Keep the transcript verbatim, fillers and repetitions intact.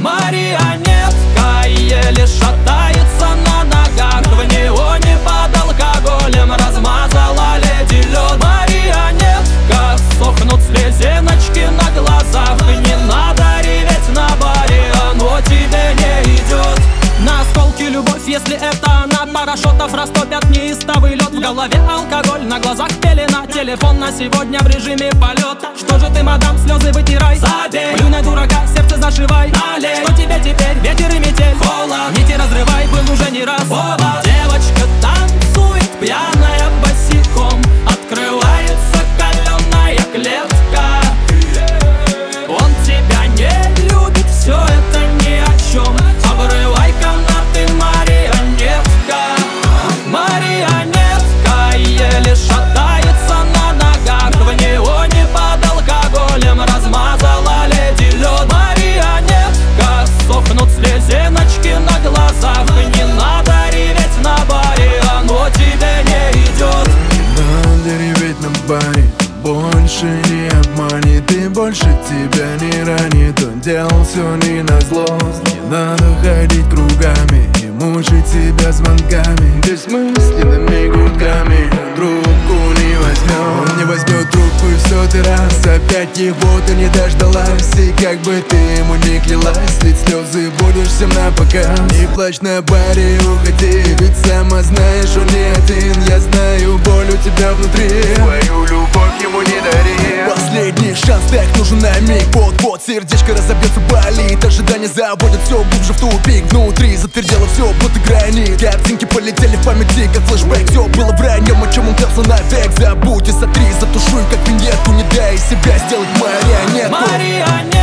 Марионетка еле шатается на ногах, в неоне под алкоголем размазала леди лед. Марионетка, сохнут слезиночки на глазах, не надо реветь на баре, оно тебе не идет. На осколки любовь, если это она, парашютов растопят неистовый лед. В голове алкоголь, на глазах пелена, телефон на сегодня в режиме полета. Что же ты, мадам, слезы вытирай, забей, плюнь на дурака, сердце зашивай, налей. Что тебе теперь, ветер и метель, холод, нити разрывай, был уже не раз повод. Девочка танцует, пьяная босиком, открывается каленая клетка. Он тебя не любит, все это ни о чем, обрывай канаты, марионетка. Марионетка еле шатается на ногах, в неоне под алкоголем размазала леди лед. Марионетка, сохнут слезиночки на глазах, не надо реветь на баре, оно тебе не идет. Надо реветь на баре, больше не обманет и больше тебя не ранит. Он делал все не назло, не надо ходить кругами и мучить себя звонками, бессмысленными гудками. Трубку не возьмет, он не возьмет трубку, и все ты раз опять его ты не дождалась. И как бы ты ему не клялась, лить слезы будешь всем на показ. Не плачь на баре, уходи, ведь сама знаешь, он не один. Я знаю боль у тебя внутри, свою любовь ему не дари. Последний шанс, так нужен на миг, вот-вот сердечко разобьется, болит. Ожидание заводит все глубже в тупик, внутри затвердело все, будто гранит. Картинки полетели в памяти, как флешбэк, все было враньем, о чем он клялся навек. Забудь и сотри, затушуй, как виньетку, не дай себя сделать марионетку.